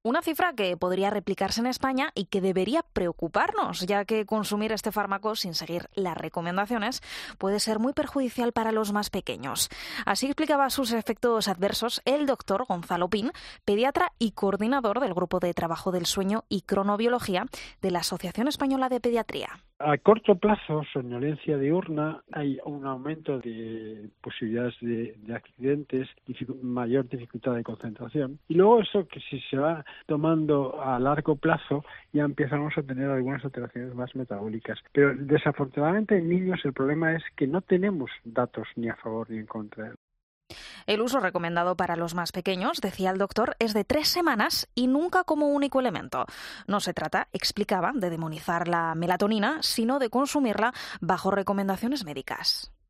Una cifra que podría replicarse en España y que debería preocuparnos, ya que consumir este fármaco sin seguir las recomendaciones puede ser muy perjudicial para los más pequeños. Así explicaba sus efectos adversos el doctor Gonzalo Pin, pediatra y coordinador del Grupo de Trabajo del Sueño y Cronobiología de la Asociación Española de Pediatría. A corto plazo, somnolencia diurna, hay un aumento de posibilidades de accidentes, mayor dificultad de concentración. Y luego eso que si se va tomando a largo plazo, ya empezamos a tener algunas alteraciones más metabólicas. Pero desafortunadamente en niños el problema es que no tenemos datos ni a favor ni en contra. El uso recomendado para los más pequeños, decía el doctor, es de 3 semanas y nunca como único elemento. No se trata, explicaba, de demonizar la melatonina, sino de consumirla bajo recomendaciones médicas.